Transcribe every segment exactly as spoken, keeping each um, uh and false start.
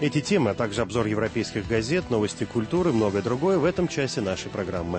Эти темы, а также обзор европейских газет, новости культуры и многое другое в этом часе нашей программы.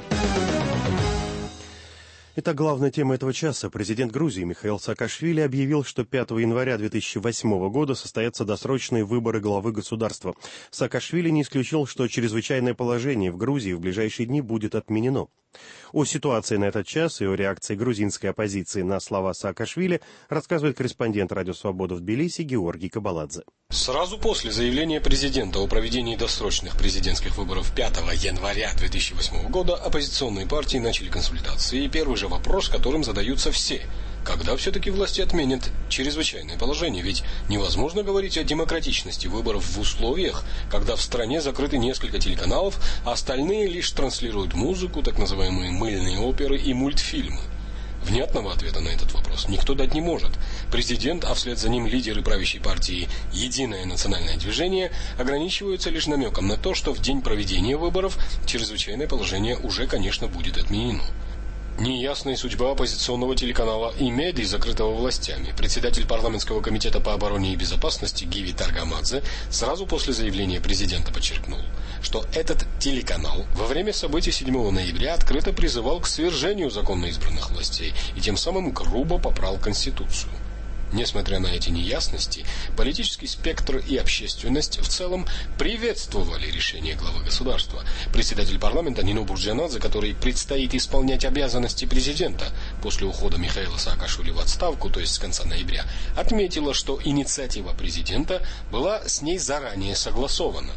Итак, главная тема этого часа. Президент Грузии Михаил Саакашвили объявил, что пятого января две тысячи восьмого года состоятся досрочные выборы главы государства. Саакашвили не исключил, что чрезвычайное положение в Грузии в ближайшие дни будет отменено. О ситуации на этот час и о реакции грузинской оппозиции на слова Саакашвили рассказывает корреспондент «Радио Свобода» в Тбилиси Георгий Кабаладзе. Сразу после заявления президента о проведении досрочных президентских выборов пятого января две тысячи восьмого года оппозиционные партии начали консультации, и первый же вопрос, которым задаются все: когда все-таки власти отменят чрезвычайное положение? Ведь невозможно говорить о демократичности выборов в условиях, когда в стране закрыты несколько телеканалов, а остальные лишь транслируют музыку, так называемые мыльные оперы и мультфильмы. Внятного ответа на этот вопрос никто дать не может. Президент, а вслед за ним лидеры правящей партии «Единое национальное движение» ограничиваются лишь намеком на то, что в день проведения выборов чрезвычайное положение уже, конечно, будет отменено. Неясная судьба оппозиционного телеканала «Имеди», закрытого властями. Председатель парламентского комитета по обороне и безопасности Гиви Таргамадзе сразу после заявления президента подчеркнул, что этот телеканал во время событий седьмого ноября открыто призывал к свержению законно избранных властей и тем самым грубо попрал Конституцию. Несмотря на эти неясности, политический спектр и общественность в целом приветствовали решение главы государства. Председатель парламента Нино Бурджанадзе, который предстоит исполнять обязанности президента после ухода Михаила Саакашвили в отставку, то есть с конца ноября, отметила, что инициатива президента была с ней заранее согласована.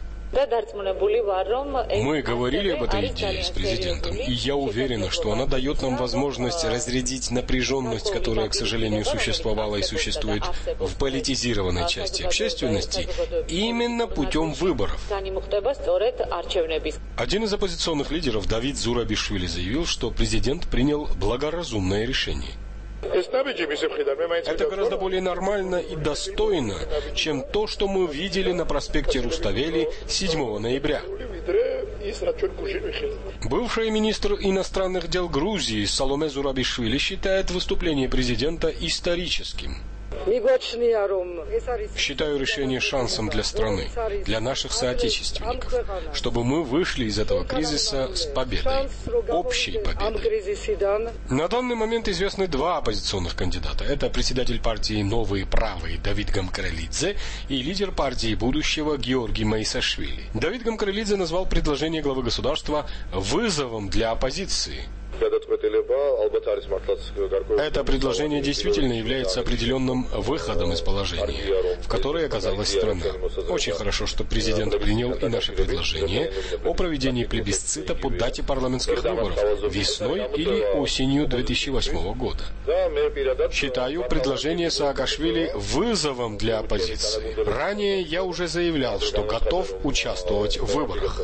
Мы говорили об этой идее с президентом, и я уверена, что она дает нам возможность разрядить напряженность, которая, к сожалению, существовала и существует в политизированной части общественности, именно путем выборов. Один из оппозиционных лидеров, Давид Зурабишвили, заявил, что президент принял благоразумное решение. Это гораздо более нормально и достойно, чем то, что мы видели на проспекте Руставели седьмого ноября. Бывший министр иностранных дел Грузии Саломе Зурабишвили считает выступление президента историческим. Считаю решение шансом для страны, для наших соотечественников, чтобы мы вышли из этого кризиса с победой, общей победой. На данный момент известны два оппозиционных кандидата. Это председатель партии «Новые правые» Давид Гамкарелидзе и лидер партии будущего Георгий Маисашвили. Давид Гамкарелидзе назвал предложение главы государства вызовом для оппозиции. Это предложение действительно является определенным выходом из положения, в которое оказалась страна. Очень хорошо, что президент принял и наше предложение о проведении плебисцита по дате парламентских выборов весной или осенью две тысячи восьмого года. Считаю предложение Саакашвили вызовом для оппозиции. Ранее я уже заявлял, что готов участвовать в выборах.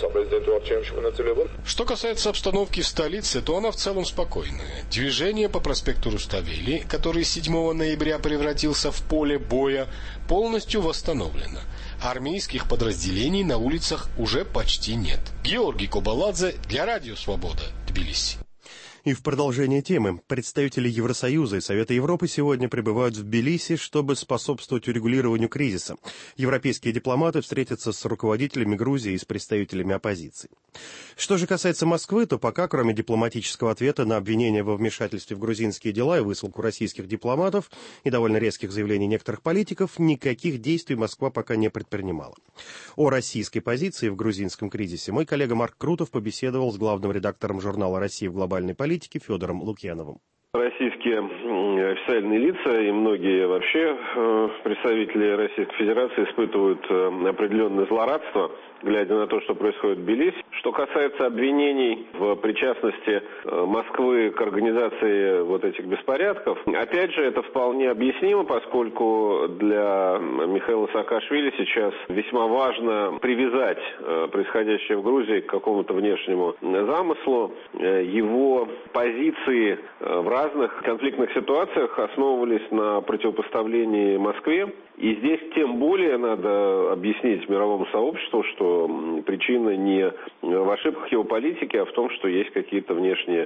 Что касается обстановки в столице, то она в целом спокойная. Движение по проспекту Руставели, который седьмого ноября превратился в поле боя, полностью восстановлено. Армейских подразделений на улицах уже почти нет. Георгий Кабаладзе для Радио Свобода, Тбилиси. И в продолжение темы. Представители Евросоюза и Совета Европы сегодня прибывают в Тбилиси, чтобы способствовать урегулированию кризиса. Европейские дипломаты встретятся с руководителями Грузии и с представителями оппозиции. Что же касается Москвы, то пока, кроме дипломатического ответа на обвинения во вмешательстве в грузинские дела и высылку российских дипломатов и довольно резких заявлений некоторых политиков, никаких действий Москва пока не предпринимала. О российской позиции в грузинском кризисе мой коллега Марк Крутов побеседовал с главным редактором журнала «Россия в глобальной политике» Федором Лукьяновым. Российские официальные лица и многие вообще представители Российской Федерации испытывают определенное злорадство, глядя на то, что происходит в Тбилиси. Что касается обвинений в причастности Москвы к организации вот этих беспорядков, опять же, это вполне объяснимо, поскольку для Михаила Саакашвили сейчас весьма важно привязать происходящее в Грузии к какому-то внешнему замыслу. Его позиции в разных конфликтных ситуациях основывались на противопоставлении Москве. И здесь тем более надо объяснить мировому сообществу, что причина не в ошибках его политики, а в том, что есть какие-то внешние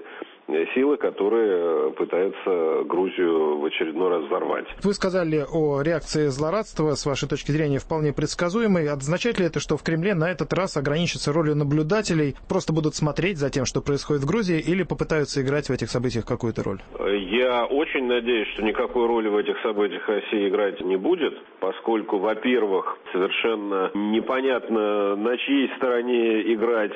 силы, которые пытаются Грузию в очередной раз взорвать. Вы сказали о реакции злорадства, с вашей точки зрения, вполне предсказуемой. Означает ли это, что в Кремле на этот раз ограничатся ролью наблюдателей, просто будут смотреть за тем, что происходит в Грузии, или попытаются играть в этих событиях какую-то роль? Я очень надеюсь, что никакой роли в этих событиях Россия играть не будет, поскольку, во-первых, совершенно непонятно, на чьей стороне играть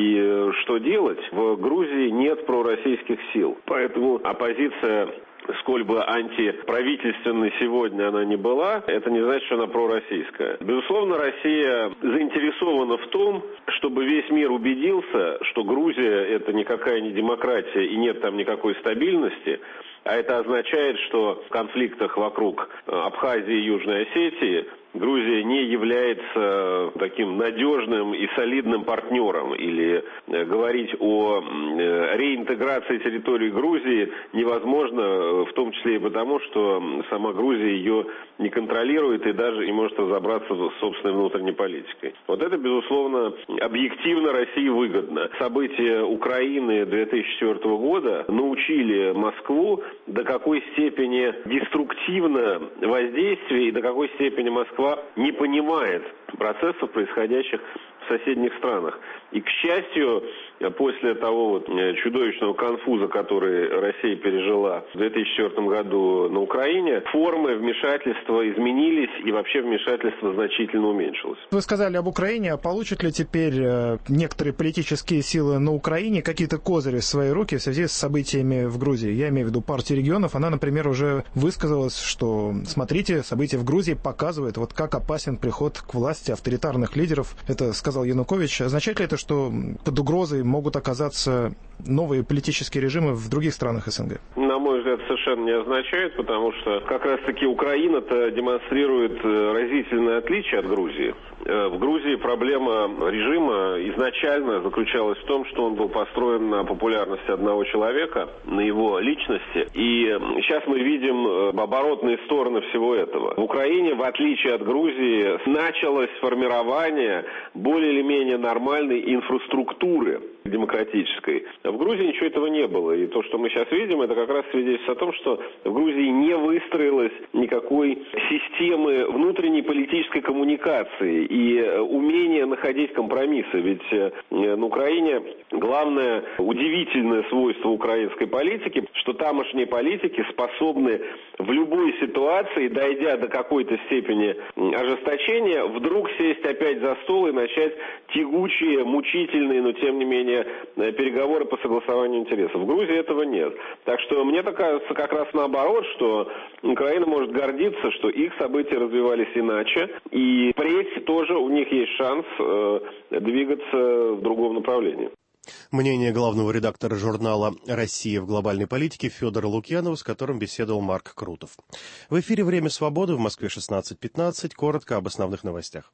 и что делать. В Грузии нет пророссийских сил, поэтому оппозиция, сколь бы антиправительственной сегодня она не была, это не значит, что она пророссийская. Безусловно, Россия заинтересована в том, чтобы весь мир убедился, что Грузия – это никакая не демократия и нет там никакой стабильности, а это означает, что в конфликтах вокруг Абхазии и Южной Осетии Грузия не является таким надежным и солидным партнером. Или говорить о реинтеграции территории Грузии невозможно, в том числе и потому, что сама Грузия ее не контролирует и даже не может разобраться в собственной внутренней политикой. Вот это, безусловно, объективно России выгодно. События Украины две тысячи четвёртого года научили Москву, до какой степени деструктивно воздействие и до какой степени Москва не понимает процессов, происходящих в соседних странах. И, к счастью, после того вот чудовищного конфуза, который Россия пережила в две тысячи четвёртом году на Украине, формы вмешательства изменились, и вообще вмешательство значительно уменьшилось. Вы сказали об Украине, а получат ли теперь некоторые политические силы на Украине какие-то козыри в свои руки в связи с событиями в Грузии? Я имею в виду партию регионов. Она, например, уже высказалась, что, смотрите, события в Грузии показывают, вот как опасен приход к власти авторитарных лидеров. Это сказал Янукович. Означает ли это, что под угрозой могут оказаться новые политические режимы в других странах СНГ? На мой взгляд, совершенно не означает, потому что как раз-таки Украина-то демонстрирует разительное отличие от Грузии. В Грузии проблема режима изначально заключалась в том, что он был построен на популярности одного человека, на его личности. И сейчас мы видим оборотные стороны всего этого. В Украине, в отличие от Грузии, началось формирование более или менее нормальной инфраструктуры демократической. В Грузии ничего этого не было. И то, что мы сейчас видим, это как раз свидетельствует о том, что в Грузии не выстроилось никакой системы внутренней политической коммуникации и умения находить компромиссы. Ведь на Украине главное удивительное свойство украинской политики, что тамошние политики способны в любой ситуации, дойдя до какой-то степени ожесточения, вдруг сесть опять за стол и начать тягучие, мучительные, но тем не менее переговоры по согласованию интересов. В Грузии этого нет. Так что мне так кажется как раз наоборот, что Украина может гордиться, что их события развивались иначе, и впредь тоже у них есть шанс э, двигаться в другом направлении. Мнение главного редактора журнала «Россия в глобальной политике» Федора Лукьянова, с которым беседовал Марк Крутов. В эфире «Время свободы» в Москве шестнадцать пятнадцать. Коротко об основных новостях.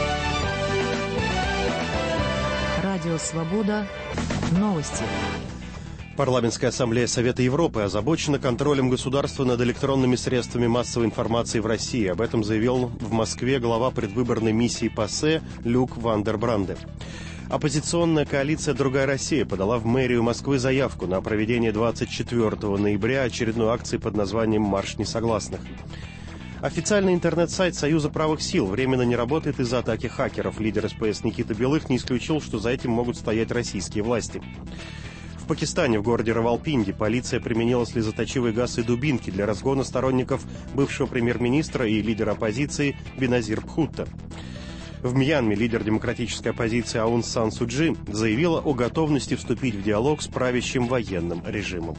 Радио «Свобода». Новости. Парламентская ассамблея Совета Европы озабочена контролем государства над электронными средствами массовой информации в России. Об этом заявил в Москве глава предвыборной миссии ПАСЕ Люк Ван дер Бранде. Оппозиционная коалиция «Другая Россия» подала в мэрию Москвы заявку на проведение двадцать четвёртого ноября очередной акции под названием «Марш несогласных». Официальный интернет-сайт Союза правых сил временно не работает из-за атаки хакеров. Лидер СПС Никита Белых не исключил, что за этим могут стоять российские власти. В Пакистане, в городе Равалпинди, полиция применила слезоточивый газ и дубинки для разгона сторонников бывшего премьер-министра и лидера оппозиции Беназир Бхутто. В Мьянме лидер демократической оппозиции Аун Сан Су Чжи заявила о готовности вступить в диалог с правящим военным режимом.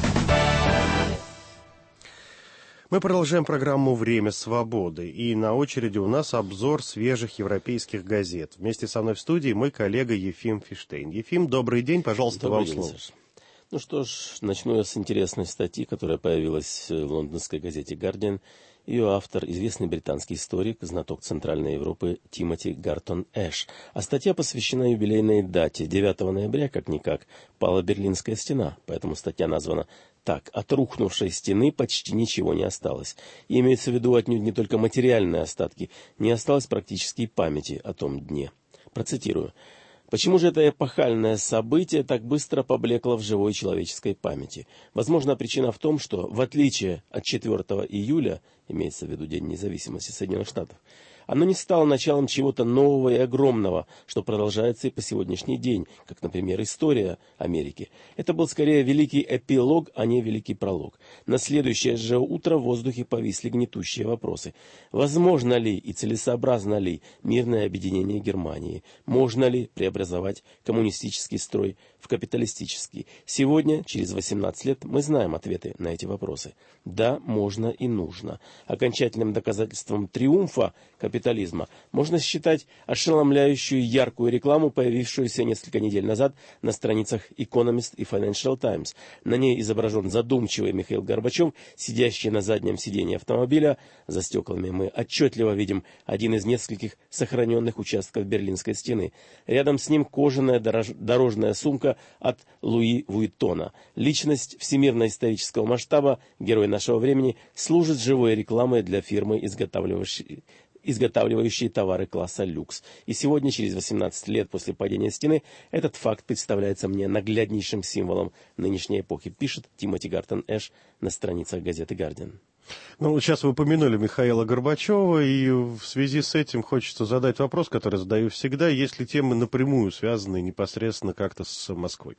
Мы продолжаем программу «Время свободы». И на очереди у нас обзор свежих европейских газет. Вместе со мной в студии мой коллега Ефим Фиштейн. Ефим, добрый день, пожалуйста, добрый вам день, слово. Саша. Ну что ж, начну я с интересной статьи, которая появилась в лондонской газете «Гардиан». Ее автор – известный британский историк, знаток Центральной Европы Тимоти Гартон Эш. А статья посвящена юбилейной дате. девятого ноября, как-никак, пала Берлинская стена. Поэтому статья названа так: «От рухнувшей стены почти ничего не осталось». И имеется в виду отнюдь не только материальные остатки, не осталось практически и памяти о том дне. Процитирую. Почему же это эпохальное событие так быстро поблекло в живой человеческой памяти? Возможно, причина в том, что, в отличие от четвёртого июля, имеется в виду День независимости Соединенных Штатов, оно не стало началом чего-то нового и огромного, что продолжается и по сегодняшний день, как, например, история Америки. Это был скорее великий эпилог, а не великий пролог. На следующее же утро в воздухе повисли гнетущие вопросы. Возможно ли и целесообразно ли мирное объединение Германии? Можно ли преобразовать коммунистический строй в капиталистический? Сегодня, через восемнадцать лет, мы знаем ответы на эти вопросы. Да, можно и нужно. Окончательным доказательством триумфа капитализма можно считать ошеломляющую яркую рекламу, появившуюся несколько недель назад на страницах Economist и Financial Times. На ней изображен задумчивый Михаил Горбачев, сидящий на заднем сиденье автомобиля. За стеклами мы отчетливо видим один из нескольких сохраненных участков Берлинской стены. Рядом с ним кожаная дорож... дорожная сумка от Луи Вуиттона. Личность всемирно-исторического масштаба, герой нашего времени, служит живой рекламой для фирмы, изготавливающей изготавливающие товары класса люкс. И сегодня, через восемнадцать лет после падения стены, этот факт представляется мне нагляднейшим символом нынешней эпохи, пишет Тимоти Гартон Эш на страницах газеты «Гардиан». Ну, сейчас вы упомянули Михаила Горбачева, и в связи с этим хочется задать вопрос, который задаю всегда, есть ли темы напрямую связанные непосредственно как-то с Москвой?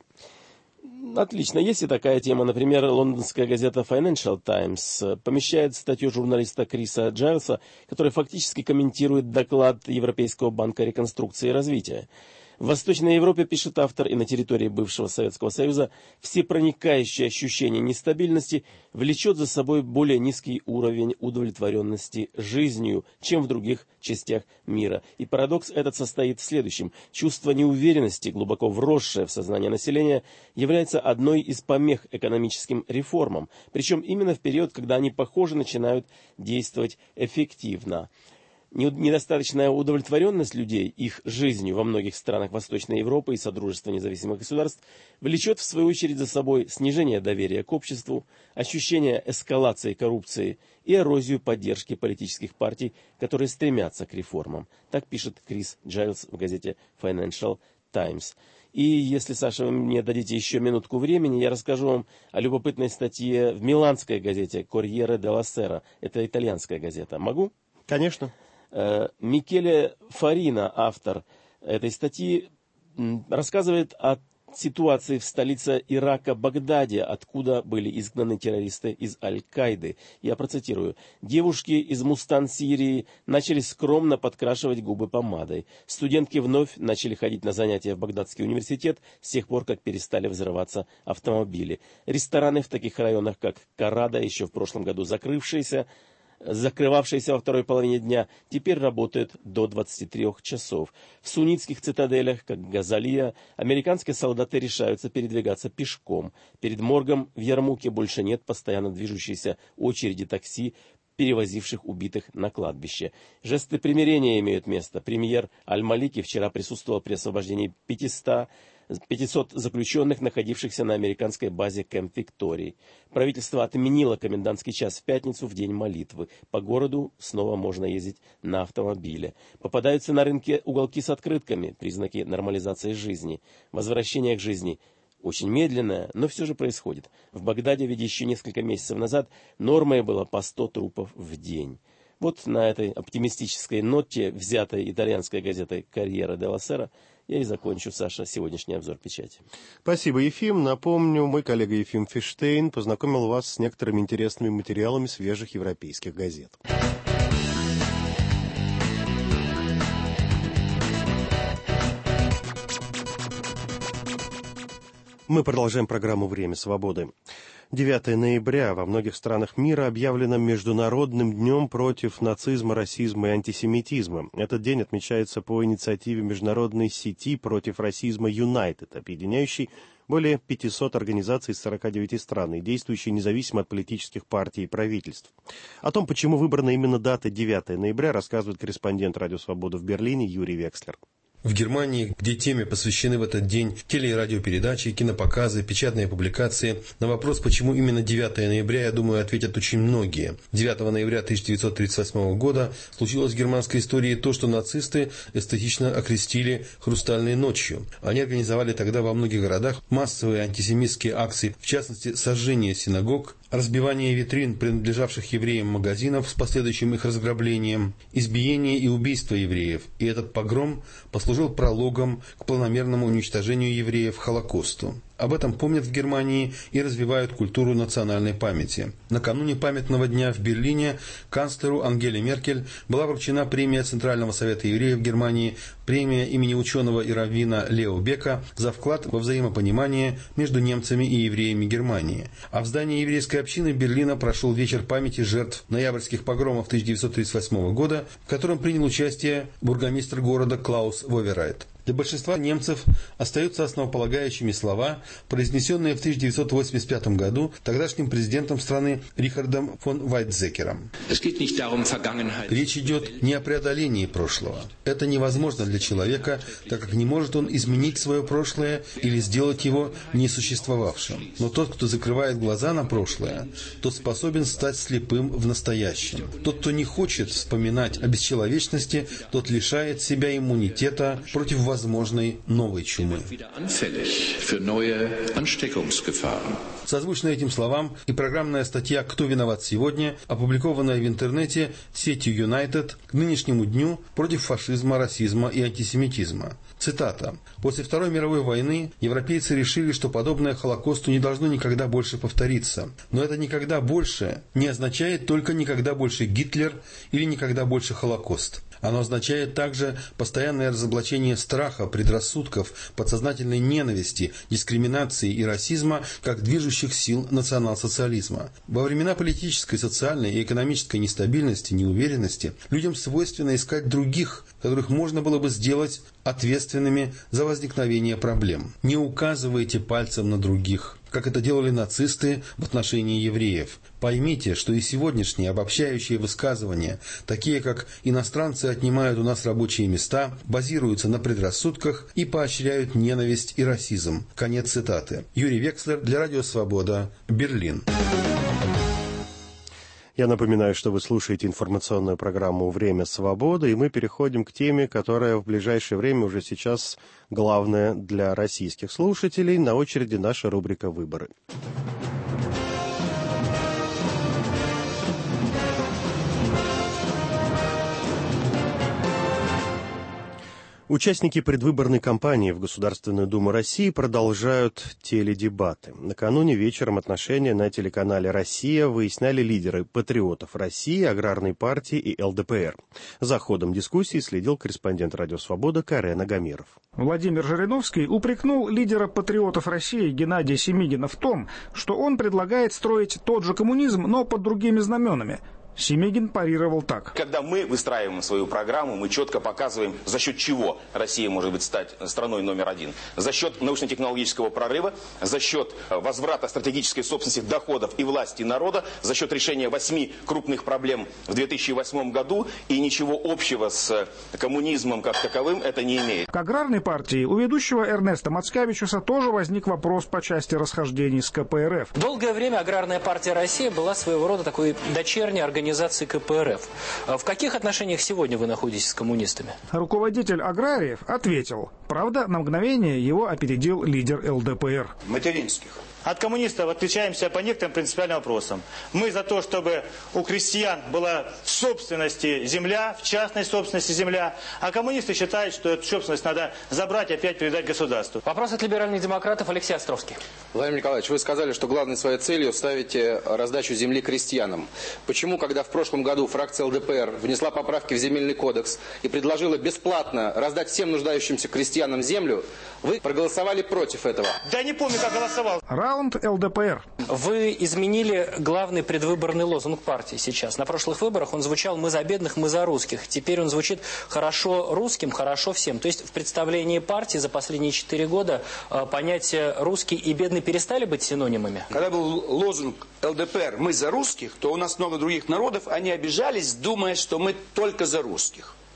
Отлично. Есть и такая тема. Например, лондонская газета Financial Times помещает статью журналиста Криса Джайлса, который фактически комментирует доклад Европейского банка реконструкции и развития. В Восточной Европе, пишет автор, и на территории бывшего Советского Союза всепроникающее ощущение нестабильности влечет за собой более низкий уровень удовлетворенности жизнью, чем в других частях мира. И парадокс этот состоит в следующем. Чувство неуверенности, глубоко вросшее в сознание населения, является одной из помех экономическим реформам, причем именно в период, когда они, похоже, начинают действовать эффективно. Недостаточная удовлетворенность людей их жизнью во многих странах Восточной Европы и Содружества независимых государств влечет в свою очередь за собой снижение доверия к обществу, ощущение эскалации коррупции и эрозию поддержки политических партий, которые стремятся к реформам. Так пишет Крис Джайлс в газете Financial Times. И если, Саша, вы мне дадите еще минутку времени, я расскажу вам о любопытной статье в миланской газете Corriere della Sera. Это итальянская газета. Могу? Конечно. Микеле Фарина, автор этой статьи, рассказывает о ситуации в столице Ирака Багдаде, откуда были изгнаны террористы из Аль-Каиды. Я процитирую. «Девушки из Мустан-Сирии начали скромно подкрашивать губы помадой. Студентки вновь начали ходить на занятия в Багдадский университет с тех пор, как перестали взрываться автомобили. Рестораны в таких районах, как Карада, еще в прошлом году закрывшиеся, закрывавшиеся во второй половине дня, теперь работают до двадцати трёх часов. В суннитских цитаделях, как Газалия, американские солдаты решаются передвигаться пешком. Перед моргом в Ярмуке больше нет постоянно движущейся очереди такси, перевозивших убитых на кладбище. Жесты примирения имеют место. Премьер Аль-Малики вчера присутствовал при освобождении пятисот заключенных, находившихся на американской базе Кэмп Виктории. Правительство отменило комендантский час в пятницу, в день молитвы. По городу снова можно ездить на автомобиле. Попадаются на рынке уголки с открытками, признаки нормализации жизни. Возвращение к жизни очень медленное, но все же происходит. В Багдаде, ведь еще несколько месяцев назад, нормой было по сто трупов в день. Вот на этой оптимистической ноте, взятой итальянской газетой «Corriere della Sera», я и закончу, Саша, сегодняшний обзор печати. Спасибо, Ефим. Напомню, мой коллега Ефим Фиштейн познакомил вас с некоторыми интересными материалами свежих европейских газет. Мы продолжаем программу «Время свободы». девятого ноября во многих странах мира объявлено Международным днем против нацизма, расизма и антисемитизма. Этот день отмечается по инициативе международной сети против расизма United, объединяющей более пятисот организаций из сорока девяти стран и действующей независимо от политических партий и правительств. О том, почему выбрана именно дата девятого ноября, рассказывает корреспондент «Радио Свобода» в Берлине Юрий Векслер. В Германии, где теме посвящены в этот день теле- и радиопередачи, кинопоказы, печатные публикации, на вопрос, почему именно девятое ноября, я думаю, ответят очень многие. девятого ноября тысяча девятьсот тридцать восьмого года случилось в германской истории то, что нацисты эстетично окрестили «Хрустальной ночью». Они организовали тогда во многих городах массовые антисемитские акции, в частности, сожжение синагог, разбивание витрин, принадлежавших евреям магазинов с последующим их разграблением, избиение и убийство евреев. И этот погром послужил прологом к планомерному уничтожению евреев Холокосту. Об этом помнят в Германии и развивают культуру национальной памяти. Накануне памятного дня в Берлине канцлеру Ангеле Меркель была вручена премия Центрального совета евреев Германии, премия имени ученого и раввина Лео Бека за вклад во взаимопонимание между немцами и евреями Германии. А в здании еврейской общины Берлина прошел вечер памяти жертв ноябрьских погромов тысяча девятьсот тридцать восьмого года, в котором принял участие бургомистр города Клаус Воверайт. Для большинства немцев остаются основополагающими слова, произнесенные в тысяча девятьсот восемьдесят пятом году тогдашним президентом страны Рихардом фон Вайтзекером. Речь идет не о преодолении прошлого. Это невозможно для человека, так как не может он изменить свое прошлое или сделать его несуществовавшим. Но тот, кто закрывает глаза на прошлое, тот способен стать слепым в настоящем. Тот, кто не хочет вспоминать о бесчеловечности, тот лишает себя иммунитета против возможности возможной новой чумы. Созвучно этим словам и программная статья «Кто виноват сегодня», опубликованная в интернете сетью United к нынешнему дню против фашизма, расизма и антисемитизма. Цитата. «После Второй мировой войны европейцы решили, что подобное Холокосту не должно никогда больше повториться. Но это никогда больше не означает только никогда больше Гитлер или никогда больше Холокост. Оно означает также постоянное разоблачение страха, предрассудков, подсознательной ненависти, дискриминации и расизма как движущих сил национал-социализма. Во времена политической, социальной и экономической нестабильности, неуверенности людям свойственно искать других, которых можно было бы сделать ответственными за возникновение проблем. Не указывайте пальцем на других, как это делали нацисты в отношении евреев. Поймите, что и сегодняшние обобщающие высказывания, такие как «иностранцы отнимают у нас рабочие места», базируются на предрассудках и поощряют ненависть и расизм». Конец цитаты. Юрий Векслер для Радио Свобода, Берлин. Я напоминаю, что вы слушаете информационную программу «Время свободы», и мы переходим к теме, которая в ближайшее время уже сейчас главная для российских слушателей. На очереди наша рубрика «Выборы». Участники предвыборной кампании в Государственную Думу России продолжают теледебаты. Накануне вечером отношения на телеканале «Россия» выясняли лидеры «Патриотов России», Аграрной партии и эл дэ пэ эр. За ходом дискуссии следил корреспондент «Радио Свобода» Карен Агамиров. Владимир Жириновский упрекнул лидера «Патриотов России» Геннадия Семигина в том, что он предлагает строить тот же коммунизм, но под другими знаменами. Семигин парировал так. Когда мы выстраиваем свою программу, мы четко показываем, за счет чего Россия может быть стать страной номер один. За счет научно-технологического прорыва, за счет возврата стратегической собственности, доходов и власти народа, за счет решения восьми крупных проблем в две тысячи восьмом году, и ничего общего с коммунизмом как таковым это не имеет. К аграрной партии у ведущего Эрнеста Мацкевичуса тоже возник вопрос по части расхождений с ка пэ эр эф. Долгое время Аграрная партия России была своего рода такой дочерней организацией организации ка пэ эр эф. В каких отношениях сегодня вы находитесь с коммунистами? Руководитель аграриев ответил. Правда, на мгновение его опередил лидер эл дэ пэ эр. Материнских. От коммунистов отличаемся по некоторым принципиальным вопросам. Мы за то, чтобы у крестьян была в собственности земля, в частной собственности земля, а коммунисты считают, что эту собственность надо забрать и опять передать государству. Вопрос от либеральных демократов. Алексей Островский. Владимир Николаевич, вы сказали, что главной своей целью ставите раздачу земли крестьянам. Почему, когда в прошлом году фракция эл дэ пэ эр внесла поправки в земельный кодекс и предложила бесплатно раздать всем нуждающимся крестьянам землю, вы проголосовали против этого? Да не помню, как голосовал. Раунд эл дэ пэ эр. Вы изменили главный предвыборный лозунг партии сейчас. На прошлых выборах он звучал «Мы за бедных, мы за русских». Теперь он звучит «Хорошо русским, хорошо всем». То есть в представлении партии за последние четыре года понятия «русский» и «бедный» перестали быть синонимами? Когда был лозунг эл дэ пэ эр «Мы за русских», то у нас много других народов, они обижались, думая, что мы только за русских.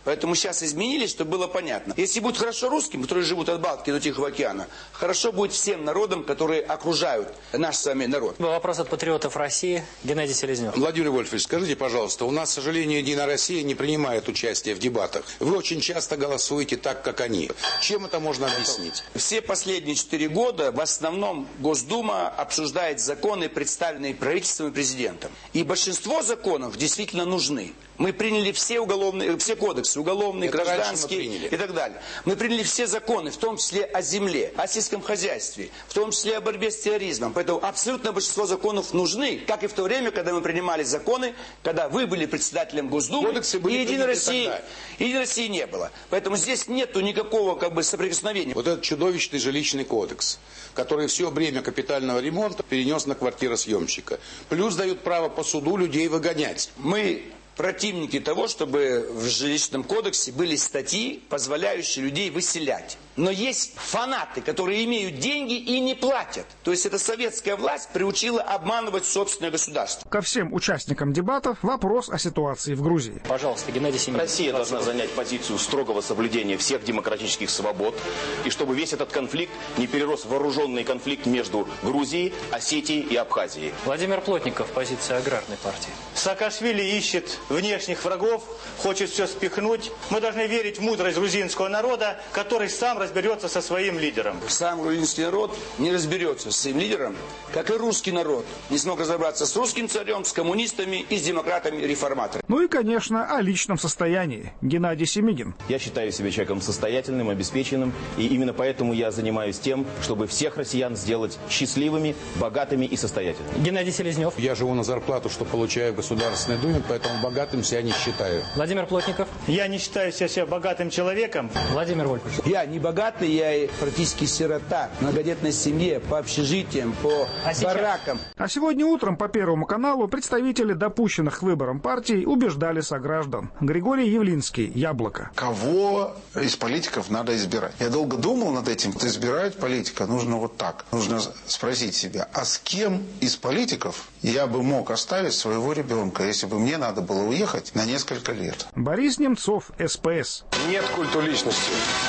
Поэтому сейчас изменились, чтобы было понятно. Если будет хорошо русским, которые живут от Балтики до Тихого океана, хорошо будет всем народам, которые окружают наш с вами народ. Вопрос от патриотов России. Геннадий Селезнев. Владимир Вольфович, скажите, пожалуйста, у нас, к сожалению, Единая Россия не принимает участие в дебатах. Вы очень часто голосуете так, как они. Чем это можно объяснить? Все последние четыре года в основном Госдума обсуждает законы, представленные правительством и президентом. И большинство законов действительно нужны. Мы приняли все уголовные, все кодексы, уголовные, это гражданские и так далее. Мы приняли все законы, в том числе о земле, о сельском хозяйстве, в том числе о борьбе с терроризмом. Поэтому абсолютно большинство законов нужны, как и в то время, когда мы принимали законы, когда вы были председателем Госдумы, кодексы были и Единой России, Единой России не было. Поэтому здесь нету никакого как бы соприкосновения. Вот этот чудовищный жилищный кодекс, который все время капитального ремонта перенес на квартиросъемщика. Плюс дают право по суду людей выгонять. Мы противники того, чтобы в жилищном кодексе были статьи, позволяющие людей выселять. Но есть фанаты, которые имеют деньги и не платят. То есть эта советская власть приучила обманывать собственное государство. Ко всем участникам дебатов вопрос о ситуации в Грузии. Пожалуйста, Геннадий Семенович. Россия должна занять позицию строгого соблюдения всех демократических свобод, и чтобы весь этот конфликт не перерос в вооруженный конфликт между Грузией, Осетией и Абхазией. Владимир Плотников, позиция аграрной партии. Саакашвили ищет внешних врагов, хочет все спихнуть. Мы должны верить в мудрость грузинского народа, который сам разберется со своим лидером. Сам грузинский народ не разберется с своим лидером, как и русский народ не смог разобраться с русским царем, с коммунистами и с демократами-реформаторами. Ну и, конечно, о личном состоянии. Геннадий Семигин. Я считаю себя человеком состоятельным, обеспеченным, и именно поэтому я занимаюсь тем, чтобы всех россиян сделать счастливыми, богатыми и состоятельными. Геннадий Селезнев. Я живу на зарплату, что получаю в Государственной Думе, поэтому богатым себя не считаю. Владимир Плотников. Я не считаю себя богатым человеком. Vladimir Вольфович. Я не богатый, я практически сирота, в многодетной семье, по общежитиям, по а баракам. А сегодня утром по Первому каналу представители допущенных к выборам партий убеждали сограждан. Григорий Явлинский, Яблоко. Кого из политиков надо избирать? Я долго думал над этим. Избирать политика нужно вот так. Нужно спросить себя, а с кем из политиков я бы мог оставить своего ребенка, если бы мне надо было уехать на несколько лет? Борис Немцов, СПС. Нет культа личности.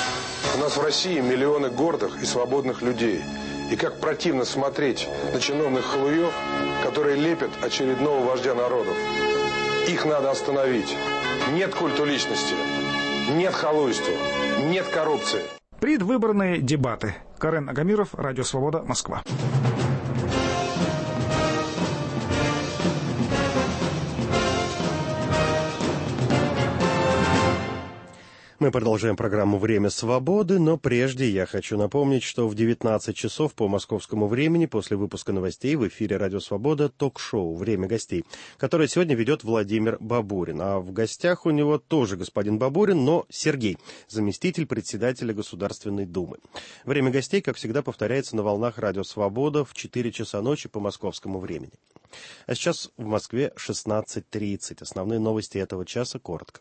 У нас в России миллионы гордых и свободных людей. И как противно смотреть на чиновных халуев, которые лепят очередного вождя народов. Их надо остановить. Нет культа личности. Нет халуйства. Нет коррупции. Предвыборные дебаты. Карен Агамиров, Радио Свобода, Москва. Мы продолжаем программу «Время свободы», но прежде я хочу напомнить, что в девятнадцать часов по московскому времени после выпуска новостей в эфире «Радио Свобода» ток-шоу «Время гостей», которое сегодня ведет Владимир Бабурин. А в гостях у него тоже господин Бабурин, но Сергей, заместитель председателя Государственной Думы. «Время гостей», как всегда, повторяется на волнах «Радио Свобода» в четыре часа ночи по московскому времени. А сейчас в Москве шестнадцать тридцать. Основные новости этого часа коротко.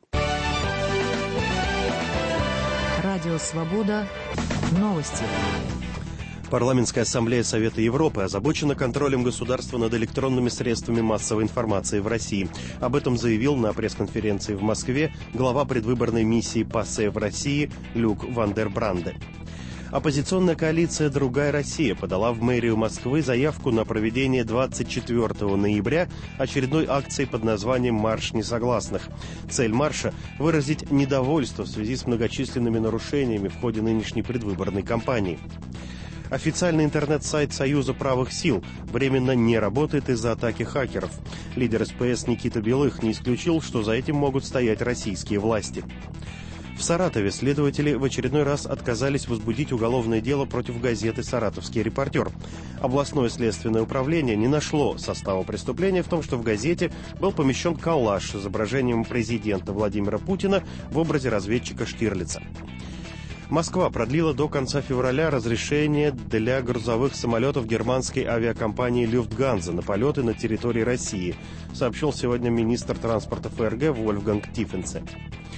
Радио «Свобода». Новости. Парламентская ассамблея Совета Европы озабочена контролем государства над электронными средствами массовой информации в России. Об этом заявил на пресс-конференции в Москве глава предвыборной миссии ПАСЕ в России Люк Ван дер Бранде. Оппозиционная коалиция «Другая Россия» подала в мэрию Москвы заявку на проведение двадцать четвёртого ноября очередной акции под названием «Марш несогласных». Цель марша – выразить недовольство в связи с многочисленными нарушениями в ходе нынешней предвыборной кампании. Официальный интернет-сайт Союза правых сил временно не работает из-за атаки хакеров. Лидер СПС Никита Белых не исключил, что за этим могут стоять российские власти. В Саратове следователи в очередной раз отказались возбудить уголовное дело против газеты «Саратовский репортер». Областное следственное управление не нашло состава преступления в том, что в газете был помещен коллаж с изображением президента Владимира Путина в образе разведчика Штирлица. Москва продлила до конца февраля разрешение для грузовых самолетов германской авиакомпании «Люфтганза» на полеты на территории России, сообщил сегодня министр транспорта ФРГ Вольфганг Тиффенсе. В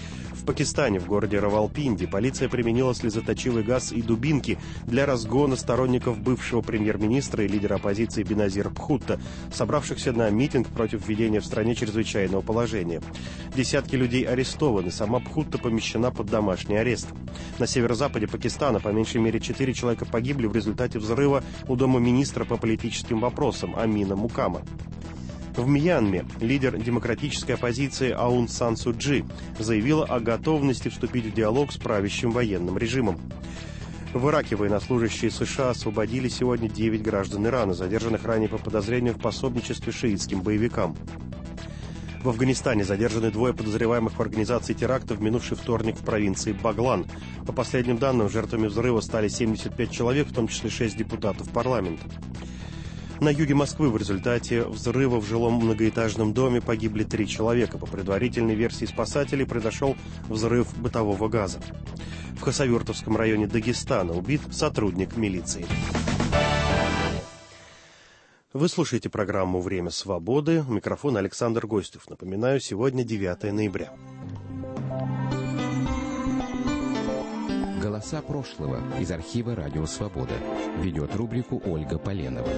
Пакистане, в городе Равалпинди, полиция применила слезоточивый газ и дубинки для разгона сторонников бывшего премьер-министра и лидера оппозиции Беназира Бхутто, собравшихся на митинг против введения в стране чрезвычайного положения. Десятки людей арестованы, сама Бхутто помещена под домашний арест. На северо-западе Пакистана по меньшей мере четыре человека погибли в результате взрыва у дома министра по политическим вопросам Амина Мукама. В Мьянме лидер демократической оппозиции Аун Сан Су Чжи заявила о готовности вступить в диалог с правящим военным режимом. В Ираке военнослужащие США освободили сегодня девять граждан Ирана, задержанных ранее по подозрению в пособничестве шиитским боевикам. В Афганистане задержаны двое подозреваемых в организации теракта в минувший вторник в провинции Баглан. По последним данным, жертвами взрыва стали семьдесят пять человек, в том числе шесть депутатов парламента. На юге Москвы в результате взрыва в жилом многоэтажном доме погибли три человека. По предварительной версии спасателей произошел взрыв бытового газа. В Хасавюртовском районе Дагестана убит сотрудник милиции. Вы слушаете программу «Время свободы». У микрофона Александр Гостев. Напоминаю, сегодня девятое ноября. Голоса прошлого из архива «Радио Свобода». Ведет рубрику Ольга Поленова.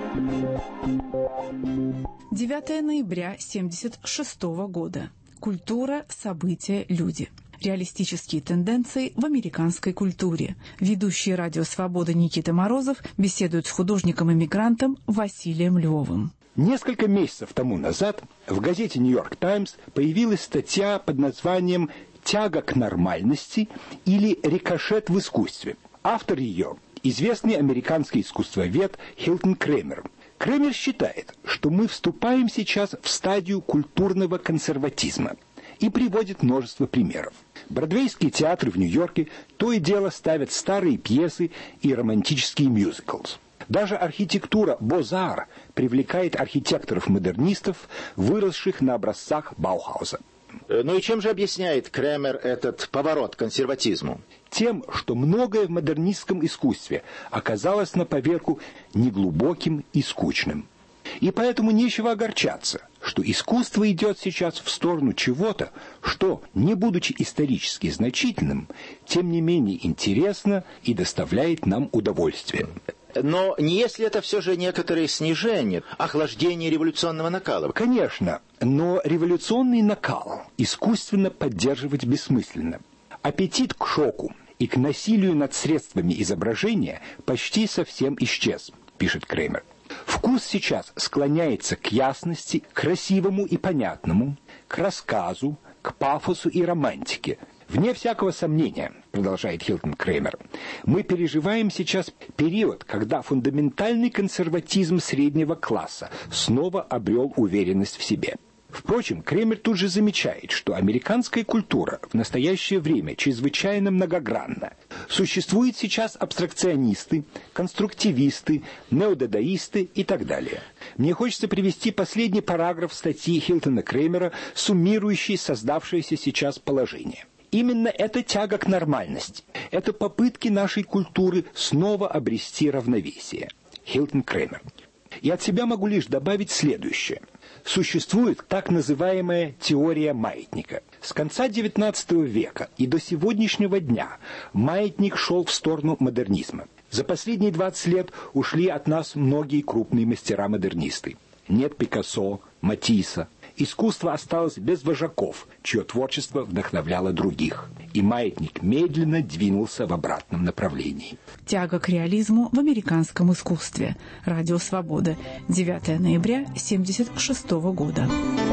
девятое ноября семьдесят шестого года. Культура, события, люди. Реалистические тенденции в американской культуре. Ведущий «Радио Свобода» Никита Морозов беседует с художником-эмигрантом Василием Львовым. Несколько месяцев тому назад в газете «Нью-Йорк Таймс» появилась статья под названием «Тяга к нормальности» или «Рикошет в искусстве». Автор ее – известный американский искусствовед Хилтон Кремер. Кремер считает, что мы вступаем сейчас в стадию культурного консерватизма и приводит множество примеров. Бродвейские театры в Нью-Йорке то и дело ставят старые пьесы и романтические мюзиклс. Даже архитектура Бозар привлекает архитекторов-модернистов, выросших на образцах Баухауза. Ну и чем же объясняет Кремер этот поворот к консерватизму? Тем, что многое в модернистском искусстве оказалось на поверку неглубоким и скучным. И поэтому нечего огорчаться, что искусство идет сейчас в сторону чего-то, что, не будучи исторически значительным, тем не менее интересно и доставляет нам удовольствие. Но не есть ли это все же некоторое снижение, охлаждение революционного накала? Конечно, но революционный накал искусственно поддерживать бессмысленно. Аппетит к шоку и к насилию над средствами изображения почти совсем исчез, пишет Кремер. Вкус сейчас склоняется к ясности, к красивому и понятному, к рассказу, к пафосу и романтике. Вне всякого сомнения, продолжает Хилтон Кремер, мы переживаем сейчас период, когда фундаментальный консерватизм среднего класса снова обрел уверенность в себе. Впрочем, Кремер тут же замечает, что американская культура в настоящее время чрезвычайно многогранна. Существуют сейчас абстракционисты, конструктивисты, неодадаисты и так далее. Мне хочется привести последний параграф статьи Хилтона Кремера, суммирующий создавшееся сейчас положение. Именно эта тяга к нормальности, это попытки нашей культуры снова обрести равновесие. Хилтон Кремер. И от себя могу лишь добавить следующее. Существует так называемая теория маятника. С конца девятнадцатого века и до сегодняшнего дня маятник шел в сторону модернизма. За последние двадцать лет ушли от нас многие крупные мастера-модернисты. Нет Пикассо, Матисса. Искусство осталось без вожаков, чье творчество вдохновляло других. И маятник медленно двинулся в обратном направлении. Тяга к реализму в американском искусстве. Радио Свобода. девятое ноября семьдесят шестого года.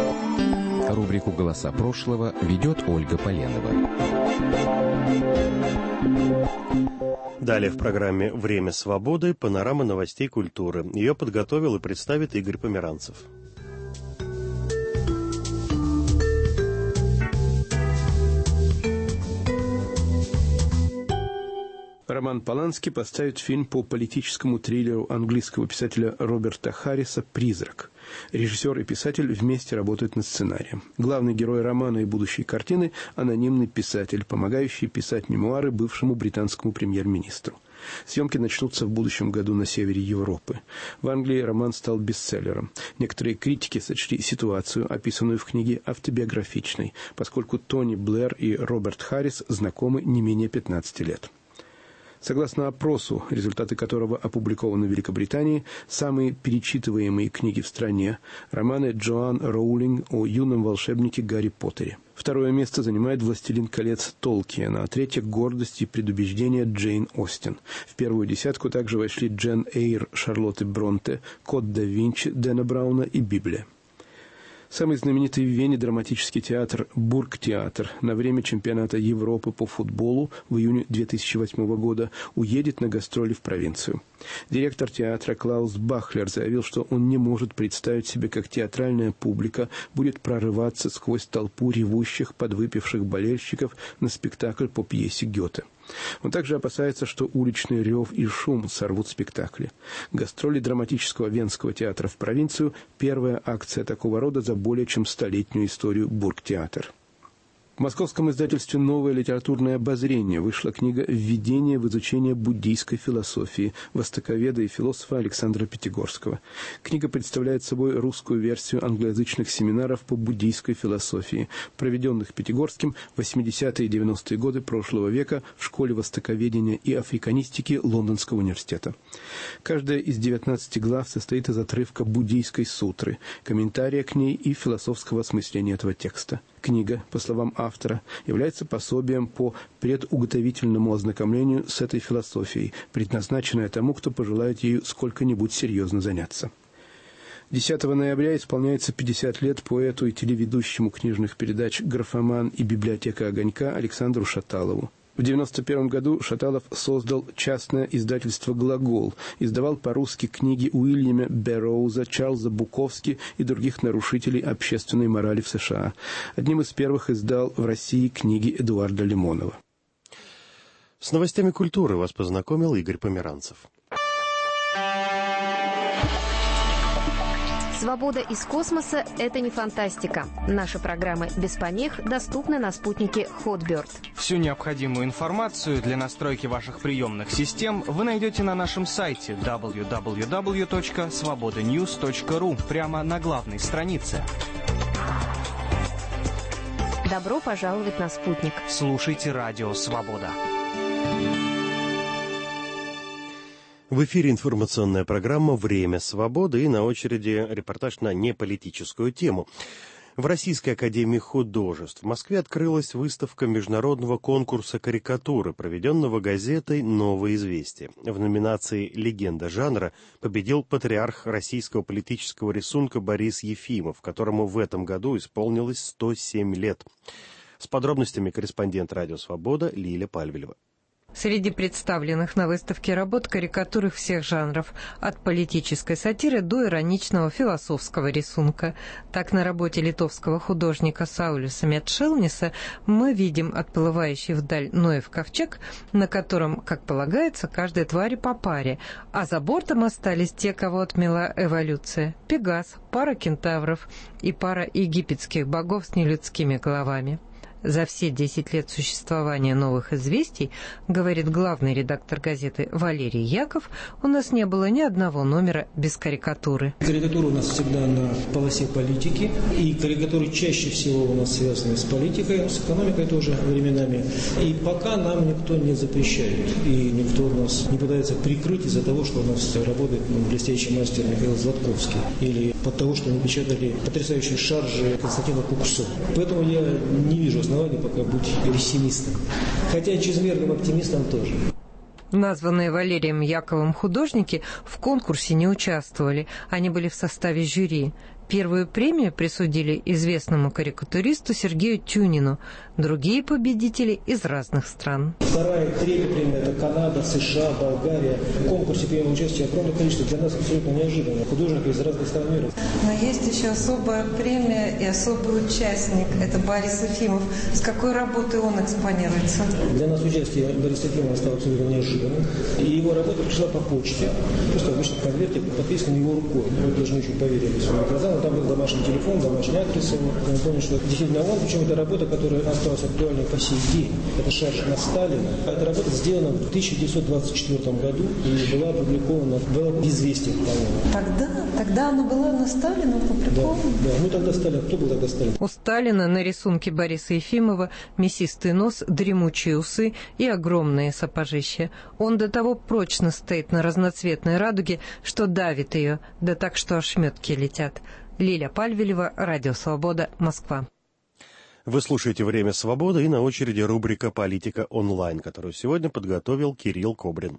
Рубрику «Голоса прошлого» ведет Ольга Поленова. Далее в программе «Время свободы» панорама новостей культуры. Ее подготовил и представит Игорь Померанцев. Роман Полански поставит фильм по политическому триллеру английского писателя Роберта Харриса «Призрак». Режиссер и писатель вместе работают над сценарием. Главный герой романа и будущей картины – анонимный писатель, помогающий писать мемуары бывшему британскому премьер-министру. Съемки начнутся в будущем году на севере Европы. В Англии роман стал бестселлером. Некоторые критики сочли ситуацию, описанную в книге, автобиографичной, поскольку Тони Блэр и Роберт Харрис знакомы не менее пятнадцати лет. Согласно опросу, результаты которого опубликованы в Великобритании, самые перечитываемые книги в стране – романы Джоан Роулинг о юном волшебнике Гарри Поттере. Второе место занимает «Властелин колец» Толкиена, а третье – «Гордость и предубеждение» Джейн Остин. В первую десятку также вошли Джен Эйр Шарлотты Бронте, «Код да Винчи» Дэна Брауна и «Библия». Самый знаменитый в Вене драматический театр «Бургтеатр» на время чемпионата Европы по футболу в июне две тысячи восьмого года уедет на гастроли в провинцию. Директор театра Клаус Бахлер заявил, что он не может представить себе, как театральная публика будет прорываться сквозь толпу ревущих, подвыпивших болельщиков на спектакль по пьесе Гёте. Он также опасается, что уличный рев и шум сорвут спектакли. Гастроли драматического Венского театра в провинцию – первая акция такого рода за более чем столетнюю историю Бургтеатр. В московском издательстве «Новое литературное обозрение» вышла книга «Введение в изучение буддийской философии» востоковеда и философа Александра Пятигорского. Книга представляет собой русскую версию англоязычных семинаров по буддийской философии, проведенных Пятигорским в восьмидесятые и девяностые годы прошлого века в школе востоковедения и африканистики Лондонского университета. Каждая из девятнадцати глав состоит из отрывка буддийской сутры, комментария к ней и философского осмысления этого текста. Книга, по словам автора, является пособием по предуготовительному ознакомлению с этой философией, предназначенная тому, кто пожелает ею сколько-нибудь серьезно заняться. десятого ноября исполняется пятьдесят лет поэту и телеведущему книжных передач «Графоман» и «Библиотека огонька» Александру Шаталову. В девяносто первом году Шаталов создал частное издательство «Глагол», издавал по-русски книги Уильяма Берроуза, Чарльза Буковски и других нарушителей общественной морали в США. Одним из первых издал в России книги Эдуарда Лимонова. С новостями культуры вас познакомил Игорь Померанцев. Свобода из космоса – это не фантастика. Наши программы без помех доступны на спутнике Hotbird. Всю необходимую информацию для настройки ваших приемных систем вы найдете на нашем сайте дабл ю дабл ю дабл ю точка свобода ньюс точка ру прямо на главной странице. Добро пожаловать на спутник. Слушайте радио «Свобода». В эфире информационная программа «Время свободы» и на очереди репортаж на неполитическую тему. В Российской академии художеств в Москве открылась выставка международного конкурса карикатуры, проведенного газетой «Новое известие». В номинации «Легенда жанра» победил патриарх российского политического рисунка Борис Ефимов, которому в этом году исполнилось сто семь лет. С подробностями корреспондент «Радио Свобода» Лиля Пальвелева. Среди представленных на выставке работ карикатуры всех жанров, от политической сатиры до ироничного философского рисунка. Так, на работе литовского художника Саулиса Медшелниса мы видим отплывающий вдаль Ноев ковчег, на котором, как полагается, каждой твари по паре, а за бортом остались те, кого отмела эволюция: Пегас, пара кентавров и пара египетских богов с нелюдскими головами. За все десять лет существования «Новых известий», говорит главный редактор газеты Валерий Яков, у нас не было ни одного номера без карикатуры. Карикатуры у нас всегда на полосе политики, и карикатуры чаще всего у нас связаны с политикой, с экономикой тоже временами. И пока нам никто не запрещает, и никто нас не пытается прикрыть из-за того, что у нас работает блестящий мастер Михаил Златковский, или под того, что мы печатали потрясающие шаржи Константина Куксо. Поэтому я не вижу основания пока быть пессимистом. Хотя чрезмерным оптимистом тоже. Названные Валерием Яковом художники в конкурсе не участвовали. Они были в составе жюри. Первую премию присудили известному карикатуристу Сергею Тюнину. Другие победители из разных стран. Вторая, третья премия – это Канада, США, Болгария. В конкурсе принял участие огромное количество, для нас абсолютно неожиданно, художников из разных стран мира. Но есть еще особая премия и особый участник. Это Борис Ефимов. С какой работой он экспонируется? Для нас участие Бориса Ефимова стало абсолютно неожиданным. И его работа пришла по почте. Просто в обычном конверте, подписанной его рукой. Мы даже не очень поверили своим глазам. но там был домашний телефон, домашний адрес. Мы поняли, что действительно он, причем это работа, которая осталась актуальной по сей день. Это шарж на Сталина. Эта работа сделана в тысяча девятьсот двадцать четвёртом году и была опубликована в «Известиях», по-моему. Тогда? Тогда она была на Сталина опубликована? Да, да. Ну тогда Сталин. Кто был тогда Сталин? У Сталина на рисунке Бориса Ефимова мясистый нос, дремучие усы и огромные сапожища. Он до того прочно стоит на разноцветной радуге, что давит ее, да так, что ошметки летят. Лиля Пальвелева, Радио Свобода, Москва. Вы слушаете «Время свободы», и на очереди рубрика «Политика онлайн», которую сегодня подготовил Кирилл Кобрин.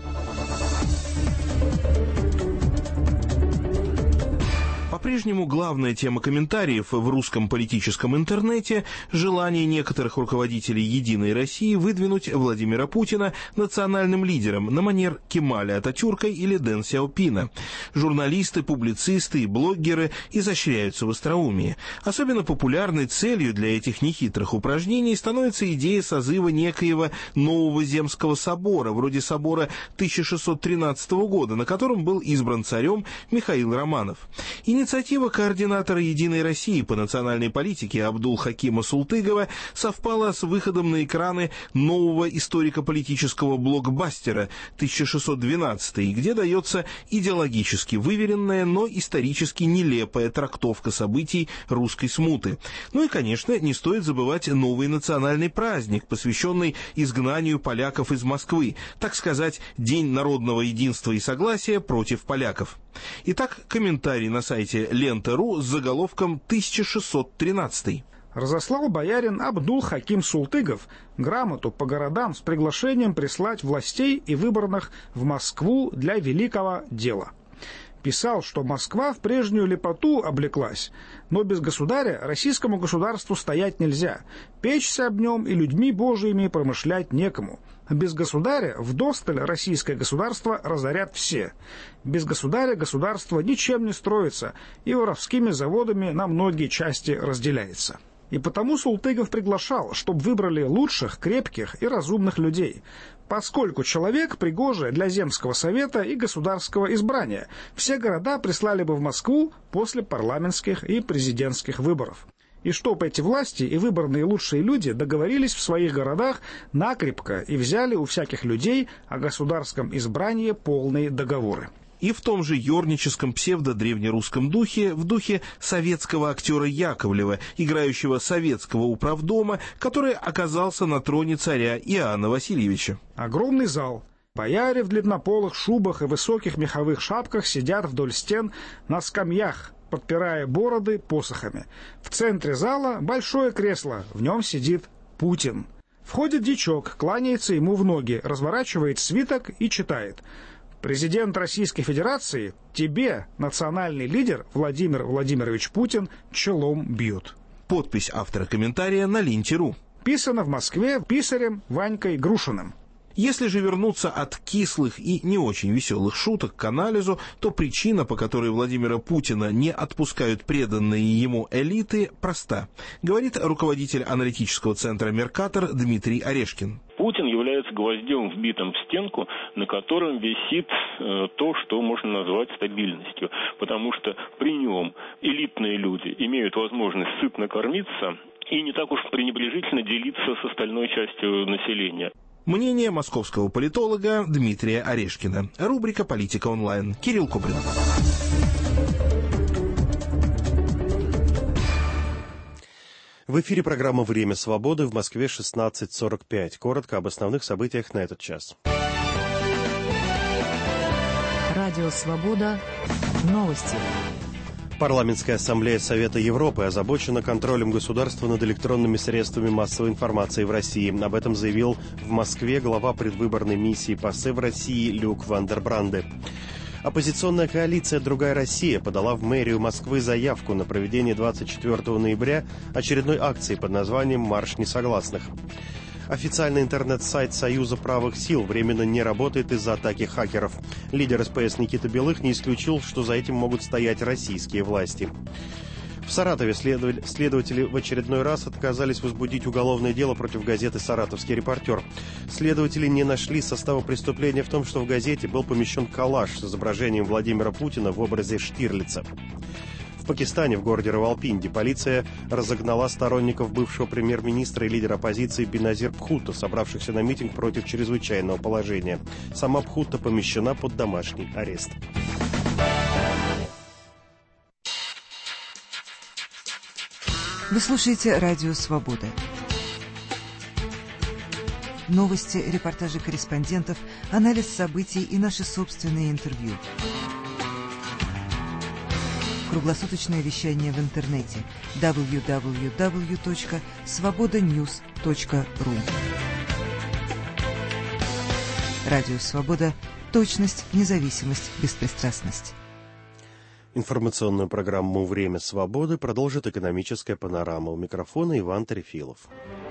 По-прежнему главная тема комментариев в русском политическом интернете – желание некоторых руководителей «Единой России» выдвинуть Владимира Путина национальным лидером на манер Кемаля Ататюрка или Дэн Сяопина. Журналисты, публицисты и блогеры изощряются в остроумии. Особенно популярной целью для этих нехитрых упражнений становится идея созыва некоего нового земского собора, вроде собора тысяча шестьсот тринадцатого года, на котором был избран царем Михаил Романов. Инициатива координатора «Единой России» по национальной политике Абдул-Хакима Султыгова совпала с выходом на экраны нового историко-политического блокбастера тысяча шестьсот двенадцатый, где дается идеологически выверенная, но исторически нелепая трактовка событий русской смуты. Ну и, конечно, не стоит забывать новый национальный праздник, посвященный изгнанию поляков из Москвы, так сказать, День народного единства и согласия против поляков. Итак, комментарий на сайте лента точка ру с заголовком тысяча шестьсот тринадцатый. Разослал боярин Абдул-Хаким Султыгов грамоту по городам с приглашением прислать властей и выборных в Москву для великого дела. Писал, что Москва в прежнюю лепоту облеклась, но без государя российскому государству стоять нельзя, печься об нем и людьми божиими промышлять некому. Без государя вдосталь российское государство разорят все. Без государя государство ничем не строится и воровскими заводами на многие части разделяется. И потому Султыгов приглашал, чтобы выбрали лучших, крепких и разумных людей, поскольку человек пригожий для земского совета и государского избрания. Все города прислали бы в Москву после парламентских и президентских выборов. И чтоб эти власти и выбранные лучшие люди договорились в своих городах накрепко и взяли у всяких людей о государском избрании полные договоры. И в том же юрническом псевдо-древнерусском духе, в духе советского актера Яковлева, играющего советского управдома, который оказался на троне царя Иоанна Васильевича. Огромный зал. Бояре в длиннополых шубах и высоких меховых шапках сидят вдоль стен на скамьях, подпирая бороды посохами. В центре зала большое кресло, в нем сидит Путин. Входит дичок, кланяется ему в ноги, разворачивает свиток и читает: «Президент Российской Федерации, тебе, национальный лидер Владимир Владимирович Путин, челом бьют». Подпись автора комментария на ленте точка ру. Писано в Москве писарем Ванькой Грушиным. Если же вернуться от кислых и не очень веселых шуток к анализу, то причина, по которой Владимира Путина не отпускают преданные ему элиты, проста, говорит руководитель аналитического центра «Меркатор» Дмитрий Орешкин. Путин является гвоздем, вбитым в стенку, на котором висит э, то, что можно назвать стабильностью. Потому что при нем элитные люди имеют возможность сытно кормиться и не так уж пренебрежительно делиться с остальной частью населения. Мнение московского политолога Дмитрия Орешкина. Рубрика «Политика онлайн». Кирилл Кобрин. В эфире программа «Время свободы», в Москве шестнадцать сорок пять. Коротко об основных событиях на этот час. Радио «Свобода». Новости. Парламентская ассамблея Совета Европы озабочена контролем государства над электронными средствами массовой информации в России. Об этом заявил в Москве глава предвыборной миссии ПАСЕ в России Люк Ван дер Бранде. Оппозиционная коалиция «Другая Россия» подала в мэрию Москвы заявку на проведение двадцать четвёртого ноября очередной акции под названием «Марш несогласных». Официальный интернет-сайт Союза правых сил временно не работает из-за атаки хакеров. Лидер СПС Никита Белых не исключил, что за этим могут стоять российские власти. В Саратове следователи в очередной раз отказались возбудить уголовное дело против газеты «Саратовский репортер». Следователи не нашли состава преступления в том, что в газете был помещен коллаж с изображением Владимира Путина в образе Штирлица. В Пакистане, в городе Равалпинди, полиция разогнала сторонников бывшего премьер-министра и лидера оппозиции Беназир Бхутто, собравшихся на митинг против чрезвычайного положения. Сама Бхутто помещена под домашний арест. Вы слушаете «Радио Свобода». Новости, репортажи корреспондентов, анализ событий и наши собственные интервью. Круглосуточное вещание в интернете дабл ю дабл ю дабл ю точка свобода ньюс точка ру. Радио Свобода. Точность, независимость, беспристрастность. Информационную программу «Время свободы» продолжит экономическая панорама. У микрофона Иван Трефилов.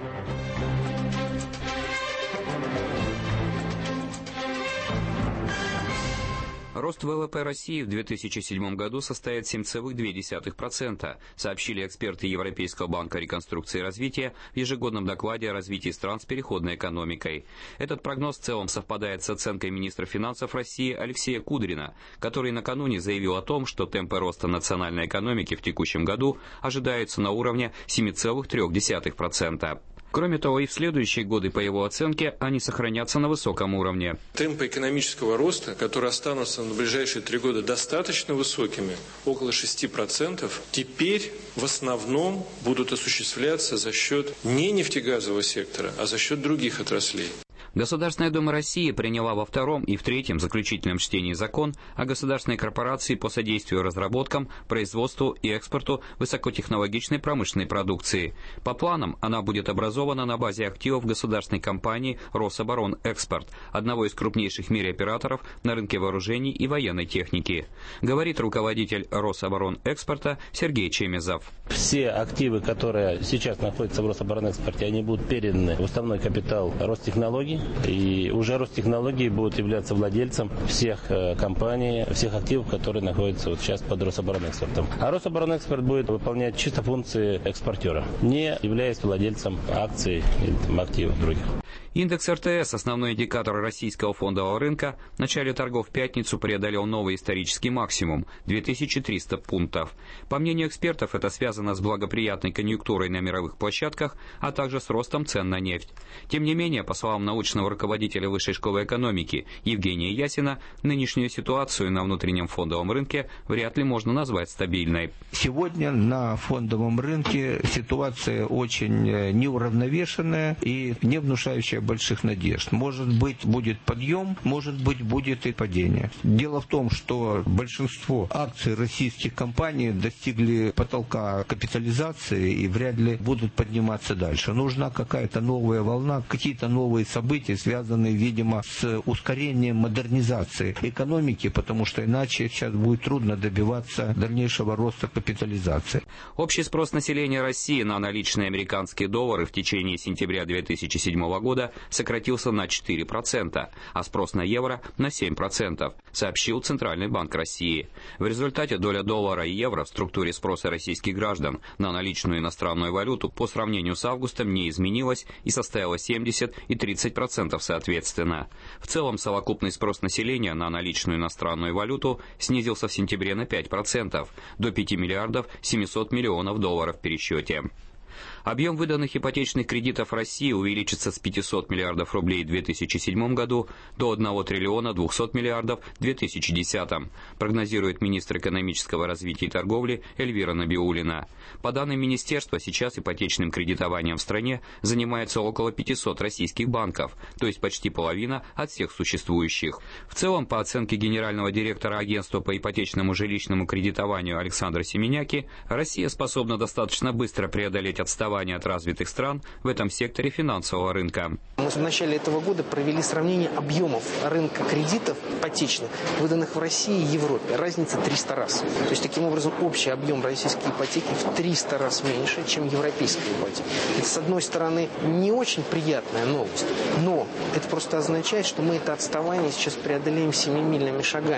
Рост ВВП России в две тысячи седьмом году составит семь целых две десятых процента, сообщили эксперты Европейского банка реконструкции и развития в ежегодном докладе о развитии стран с переходной экономикой. Этот прогноз в целом совпадает с оценкой министра финансов России Алексея Кудрина, который накануне заявил о том, что темпы роста национальной экономики в текущем году ожидаются на уровне семь целых три десятых процента. Кроме того, и в следующие годы, по его оценке, они сохранятся на высоком уровне. Темпы экономического роста, которые останутся на ближайшие три года достаточно высокими, около шести процентов, теперь в основном будут осуществляться за счет не нефтегазового сектора, а за счет других отраслей. Государственная Дума России приняла во втором и в третьем заключительном чтении закон о государственной корпорации по содействию разработкам, производству и экспорту высокотехнологичной промышленной продукции. По планам, она будет образована на базе активов государственной компании «Рособоронэкспорт», одного из крупнейших в мире операторов на рынке вооружений и военной техники. Говорит руководитель «Рособоронэкспорта» Сергей Чемезов. Все активы, которые сейчас находятся в «Рособоронэкспорте», они будут переданы в уставной капитал Ростехнологий. И уже Ростехнологии будут являться владельцем всех э, компаний, всех активов, которые находятся вот сейчас под Рособоронэкспортом. А Рособоронэкспорт будет выполнять чисто функции экспортера, не являясь владельцем акций или там, активов других. Индекс эр тэ эс, основной индикатор российского фондового рынка, в начале торгов в пятницу преодолел новый исторический максимум – две тысячи триста пунктов. По мнению экспертов, это связано с благоприятной конъюнктурой на мировых площадках, а также с ростом цен на нефть. Тем не менее, по словам научного руководителя Высшей школы экономики Евгения Ясина, нынешнюю ситуацию на внутреннем фондовом рынке вряд ли можно назвать стабильной. Сегодня на фондовом рынке ситуация очень неуравновешенная и не внушающая больших надежд. Может быть, будет подъем, может быть, будет и падение. Дело в том, что большинство акций российских компаний достигли потолка капитализации и вряд ли будут подниматься дальше. Нужна какая-то новая волна, какие-то новые события, связанные, видимо, с ускорением модернизации экономики, потому что иначе сейчас будет трудно добиваться дальнейшего роста капитализации. Общий спрос населения России на наличные американские доллары в течение сентября две тысячи седьмого года сократился на четыре процента, а спрос на евро на семь процентов, сообщил Центральный банк России. В результате доля доллара и евро в структуре спроса российских граждан на наличную иностранную валюту по сравнению с августом не изменилась и составила семьдесят и тридцать процентов соответственно. В целом совокупный спрос населения на наличную иностранную валюту снизился в сентябре на пять процентов, до пяти миллиардов семисот миллионов долларов в пересчете. Объем выданных ипотечных кредитов России увеличится с пятисот миллиардов рублей в две тысячи седьмом году до одного триллиона двухсот миллиардов в две тысячи десятом, прогнозирует министр экономического развития и торговли Эльвира Набиуллина. По данным министерства, сейчас ипотечным кредитованием в стране занимается около пятисот российских банков, то есть почти половина от всех существующих. В целом, по оценке генерального директора агентства по ипотечному жилищному кредитованию Александра Семеняки, Россия способна достаточно быстро преодолеть отставание от развитых стран в этом секторе финансового рынка. Мы в начале этого года провели сравнение объемов рынка кредитов ипотечных, выданных в России и Европе. Разница триста раз. То есть, таким образом, общий объем российской ипотеки в триста раз меньше, чем европейская ипотека. Это, с одной стороны, не очень приятная новость, но это просто означает, что мы это отставание сейчас преодолеем семимильными шагами.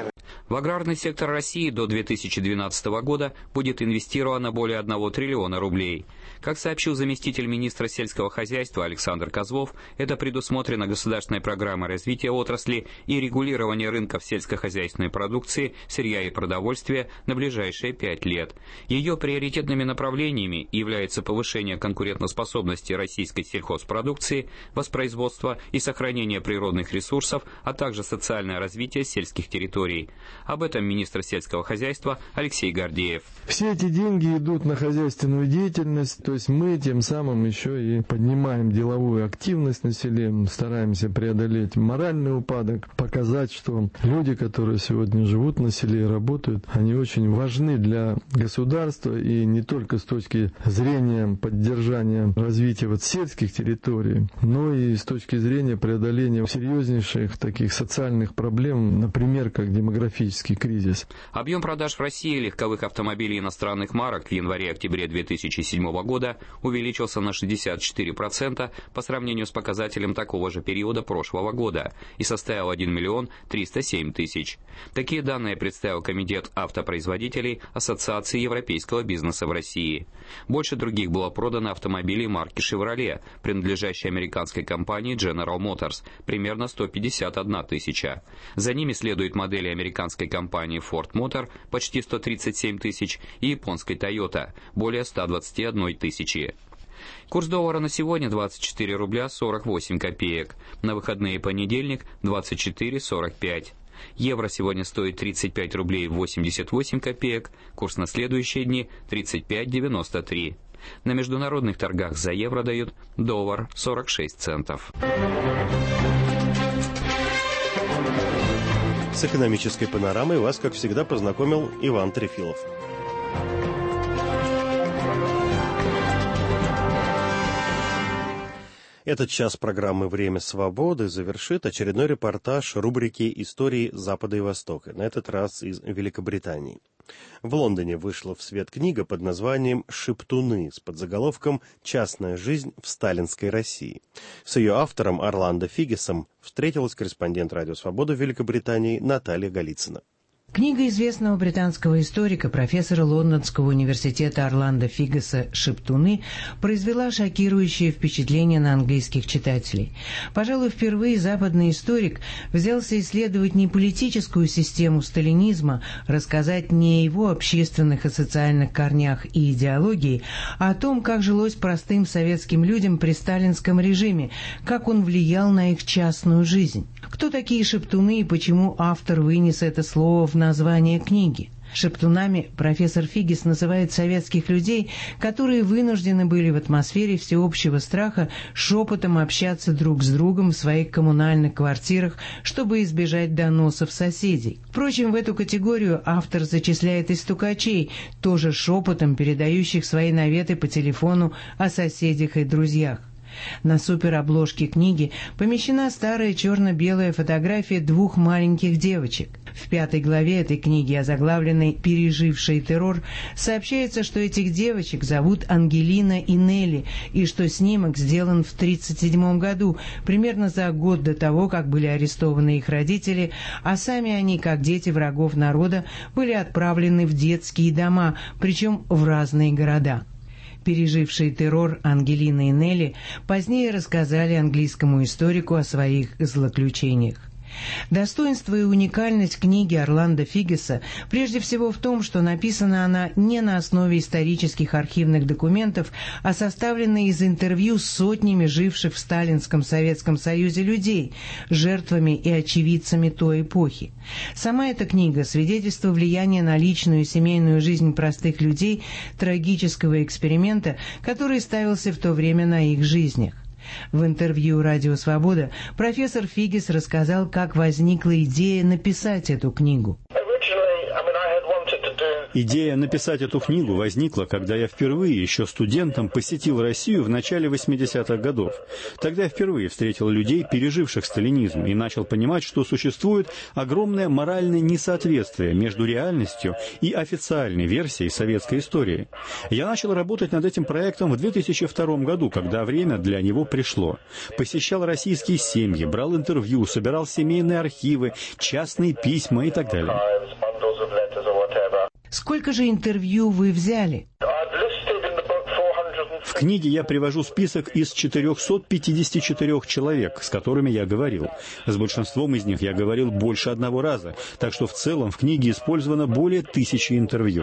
В аграрный сектор России до две тысячи двенадцатого года будет инвестировано более одного триллиона рублей. Как сообщил заместитель министра сельского хозяйства Александр Козлов, это предусмотрено государственной программой развития отрасли и регулирования рынков сельскохозяйственной продукции, сырья и продовольствия на ближайшие пять лет. Ее приоритетными направлениями являются повышение конкурентоспособности российской сельхозпродукции, воспроизводство и сохранение природных ресурсов, а также социальное развитие сельских территорий. Об этом министр сельского хозяйства Алексей Гордеев. Все эти деньги идут на хозяйственную деятельность, то есть мы тем самым еще и поднимаем деловую активность населения, стараемся преодолеть моральный упадок, показать, что люди, которые сегодня живут на селе и работают, они очень важны для государства, и не только с точки зрения поддержания развития вот сельских территорий, но и с точки зрения преодоления серьезнейших таких социальных проблем, например, как демографический кризис. Объем продаж в России легковых автомобилей иностранных марок в январе-октябре две тысячи седьмого года увеличился на шестьдесят четыре процента по сравнению с показателем такого же периода прошлого года и составил один миллион триста семь тысяч. Такие данные представил Комитет автопроизводителей Ассоциации европейского бизнеса в России. Больше других было продано автомобилей марки Chevrolet, принадлежащей американской компании General Motors, примерно сто пятьдесят одна тысяча. За ними следуют модели американской компании Ford Motor, почти сто тридцать семь тысяч, и японской Toyota, более ста двадцати одной тысячи. Курс доллара на сегодня двадцать четыре рубля сорок восемь копеек, на выходные и понедельник двадцать четыре сорок пять. Евро сегодня стоит тридцать пять рублей восемьдесят восемь копеек, курс на следующие дни тридцать пять девяносто три. На международных торгах за евро дают доллар сорок шесть центов. С экономической панорамой вас, как всегда, познакомил Иван Трефилов. Этот час программы «Время свободы» завершит очередной репортаж рубрики «Истории Запада и Востока», на этот раз из Великобритании. В Лондоне вышла в свет книга под названием «Шептуны» с подзаголовком «Частная жизнь в сталинской России». С ее автором Орландо Фигесом встретилась корреспондент «Радио Свобода» в Великобритании Наталья Голицына. Книга известного британского историка, профессора Лондонского университета Орландо Фигеса «Шептуны» произвела шокирующее впечатление на английских читателей. Пожалуй, впервые западный историк взялся исследовать не политическую систему сталинизма, рассказать не о его общественных и социальных корнях и идеологии, а о том, как жилось простым советским людям при сталинском режиме, как он влиял на их частную жизнь. Кто такие шептуны и почему автор вынес это слово в название книги? Шептунами профессор Фигес называет советских людей, которые вынуждены были в атмосфере всеобщего страха шепотом общаться друг с другом в своих коммунальных квартирах, чтобы избежать доносов соседей. Впрочем, в эту категорию автор зачисляет и стукачей, тоже шепотом передающих свои наветы по телефону о соседях и друзьях. На суперобложке книги помещена старая черно-белая фотография двух маленьких девочек. В пятой главе этой книги, озаглавленной «Пережившие террор», сообщается, что этих девочек зовут Ангелина и Нелли, и что снимок сделан в тридцать седьмом году, примерно за год до того, как были арестованы их родители, а сами они, как дети врагов народа, были отправлены в детские дома, причем в разные города. Пережившие террор Ангелина и Нелли позднее рассказали английскому историку о своих злоключениях. Достоинство и уникальность книги Орландо Фигеса прежде всего в том, что написана она не на основе исторических архивных документов, а составлена из интервью с сотнями живших в сталинском Советском Союзе людей, жертвами и очевидцами той эпохи. Сама эта книга – свидетельство влияния на личную и семейную жизнь простых людей, трагического эксперимента, который ставился в то время на их жизнях. В интервью «Радио Свобода» профессор Фигес рассказал, как возникла идея написать эту книгу. Идея написать эту книгу возникла, когда я впервые, еще студентом, посетил Россию в начале восьмидесятых годов. Тогда я впервые встретил людей, переживших сталинизм, и начал понимать, что существует огромное моральное несоответствие между реальностью и официальной версией советской истории. Я начал работать над этим проектом в две тысячи втором году, когда время для него пришло. Посещал российские семьи, брал интервью, собирал семейные архивы, частные письма и так далее. Сколько же интервью вы взяли? В книге я привожу список из четырехсот пятидесяти четырёх человек, с которыми я говорил. С большинством из них я говорил больше одного раза, так что в целом в книге использовано более тысячи интервью.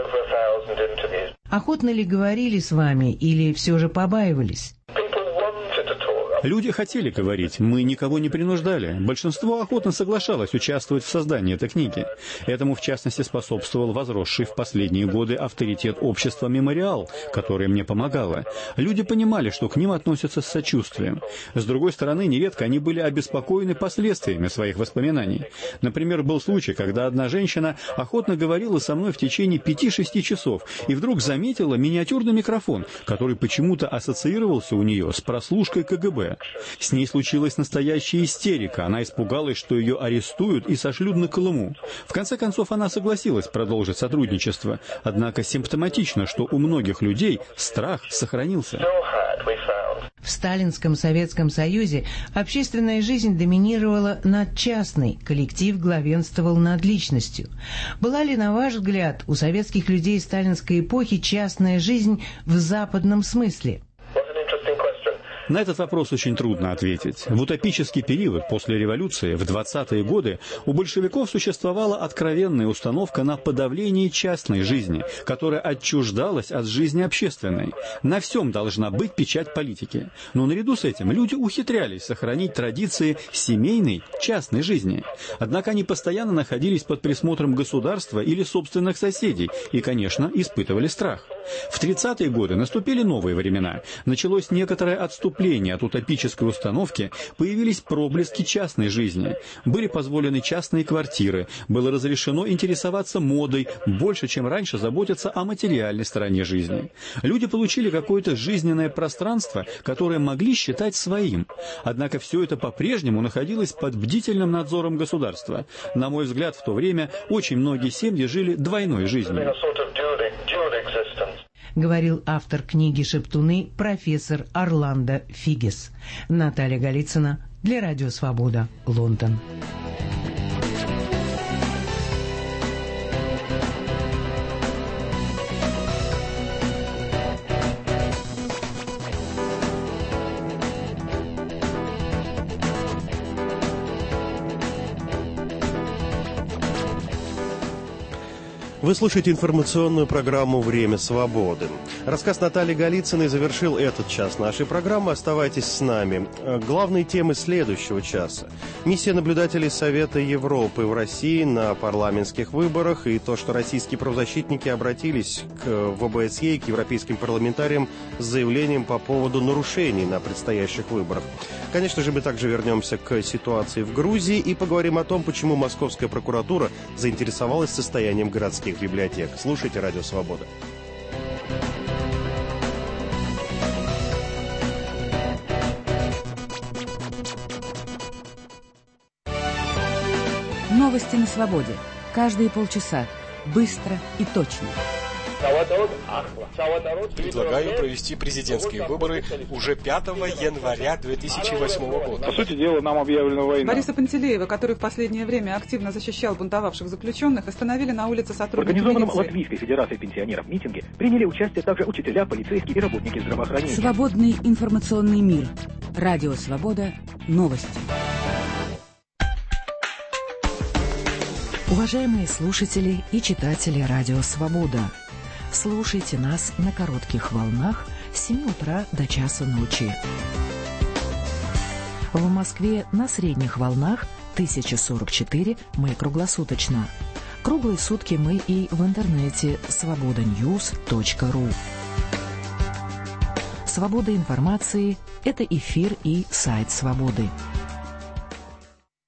Охотно ли говорили с вами или все же побаивались? Люди хотели говорить, мы никого не принуждали. Большинство охотно соглашалось участвовать в создании этой книги. Этому, в частности, способствовал возросший в последние годы авторитет общества «Мемориал», которое мне помогало. Люди понимали, что к ним относятся с сочувствием. С другой стороны, нередко они были обеспокоены последствиями своих воспоминаний. Например, был случай, когда одна женщина охотно говорила со мной в течение пяти-шести часов и вдруг заметила миниатюрный микрофон, который почему-то ассоциировался у нее с прослушкой ка гэ бэ. С ней случилась настоящая истерика. Она испугалась, что ее арестуют и сошлют на Колыму. В конце концов, она согласилась продолжить сотрудничество. Однако симптоматично, что у многих людей страх сохранился. В сталинском Советском Союзе общественная жизнь доминировала над частной, коллектив главенствовал над личностью. Была ли, на ваш взгляд, у советских людей сталинской эпохи частная жизнь в западном смысле? На этот вопрос очень трудно ответить. В утопический период после революции, в двадцатые годы, у большевиков существовала откровенная установка на подавление частной жизни, которая отчуждалась от жизни общественной. На всем должна быть печать политики. Но наряду с этим люди ухитрялись сохранить традиции семейной, частной жизни. Однако они постоянно находились под присмотром государства или собственных соседей и, конечно, испытывали страх. В тридцатые годы наступили новые времена. Началось некоторое отступление от утопической установки, появились проблески частной жизни. Были позволены частные квартиры, было разрешено интересоваться модой, больше, чем раньше заботиться о материальной стороне жизни. Люди получили какое-то жизненное пространство, которое могли считать своим. Однако все это по-прежнему находилось под бдительным надзором государства. На мой взгляд, в то время очень многие семьи жили двойной жизнью. Говорил автор книги «Шептуны» профессор Орландо Фигес. Наталья Голицына для Радио Свобода, Лондон. Вы слушаете информационную программу «Время свободы». Рассказ Натальи Голицыной завершил этот час нашей программы. Оставайтесь с нами. Главные темы следующего часа. Миссия наблюдателей Совета Европы в России на парламентских выборах и то, что российские правозащитники обратились к вэ бэ эс е и к европейским парламентариям с заявлением по поводу нарушений на предстоящих выборах. Конечно же, мы также вернемся к ситуации в Грузии и поговорим о том, почему Московская прокуратура заинтересовалась состоянием городских библиотек. Слушайте Радио Свобода. Новости на свободе. Каждые полчаса. Быстро и точно. Предлагаю провести президентские выборы уже пятого января две тысячи восьмого года. По сути дела, нам объявлена война. Бориса Пантелеева, который в последнее время активно защищал бунтовавших заключенных, остановили на улице сотрудники милиции. В организованном милиции. Латвийской Федерацией пенсионеров митинге приняли участие также учителя, полицейские и работники здравоохранения. Свободный информационный мир. Радио Свобода. Новости. Уважаемые слушатели и читатели Радио Свобода, слушайте нас на коротких волнах с семи утра до часа ночи. В Москве на средних волнах тысяча сорок четыре мы круглосуточно. Круглые сутки мы и в интернете свобода ньюс точка ру. Свобода информации – это эфир и сайт Свободы.